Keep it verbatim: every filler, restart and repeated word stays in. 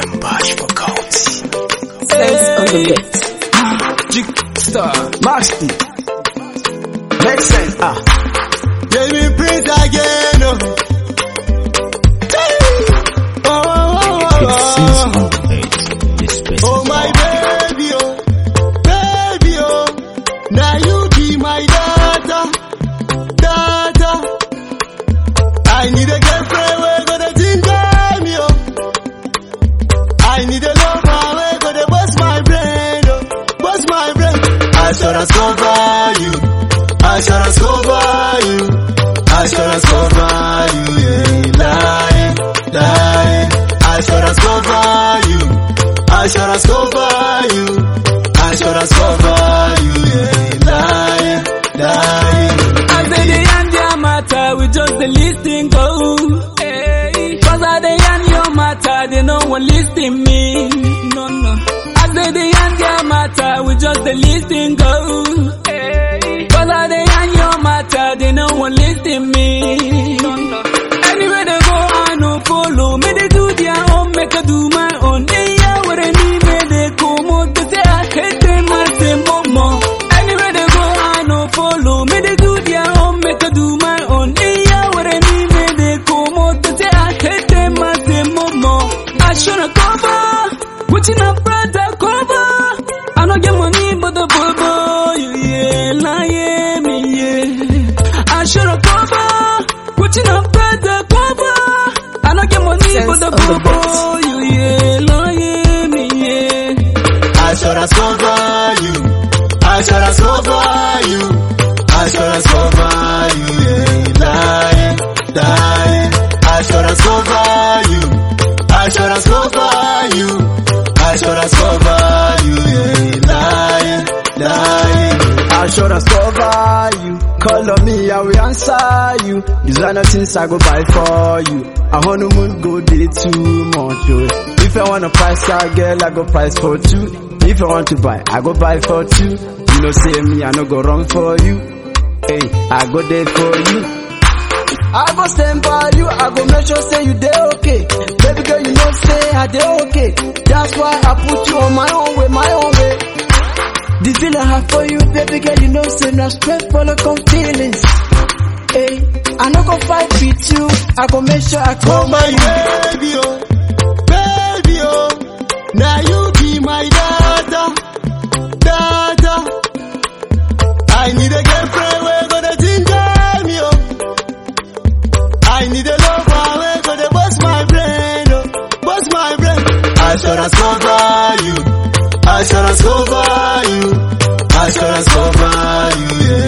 Embarge for county. Sense on the beat. Jig Star. Maxty. Makes sense. Ah. Give me Prince again. Oh, oh, oh, oh, oh. Oh my baby, oh, baby, oh. Now you be my daughter, daughter. I need a girlfriend where gonna ginger me, oh. I need a lover where gonna bust my brain, oh, bust my brain. I should have cover you, I should have cover you, I should have cover you, yeah, lie, lie. I should have cover you, I should have cover you, I should have cover you, yeah, lie, lie. I say the and your matter, we just the listing go. Hey. Cause I the and your matter, they no one listing me. No, no. I say the and your matter, we just the listing go. Hey. Cause I the and your matter, they no one listing me. No, no. Anywhere they go, I no follow. Me they do their own, make I do my own. Hey, yeah, what I need, me they come out. They say I hate them, I say more. Anywhere they go, I no follow. Me they do their own, make I do my own. Hey, yeah, what I need, me they come out. They say I hate them, I say more. I shouldn't cover, watching a brother cover. I don't get money, but the bubble, yeah, lie, me, yeah. I shouldn't cover, watching a brother cover. I don't get money, but the bubble, yeah, lie, me, yeah. I should have cover you, I should have cover you, I should have cover you, yeah, lie, lie. I should have cover you, I should have cover you, I should have cover you, yeah, lie, lie. I should have cover you. Call on me, I will answer you. Designer things I go buy for you. A honeymoon go day too much. Oh. If I want a price car, girl, I go price for two. If I want to buy, I go buy for two. You know, say me, I no go wrong for you. Hey, I go there for you. I go stand by you, I go make sure say you there okay. Baby girl, you know say I there okay. That's why I put you on my own way, my own way. The feeling I have for you, baby girl, you know say no stress for the come feelings. Hey, I no go fight with you, I go make sure I Oh come my baby, oh, baby, oh. Now you be my daughter, daughter. I need a girlfriend where gonna ginger me, oh. I need a lover where gonna bust my brain, oh, bust my brain. I should have cover you, I should have cover you, I should have cover you, yeah,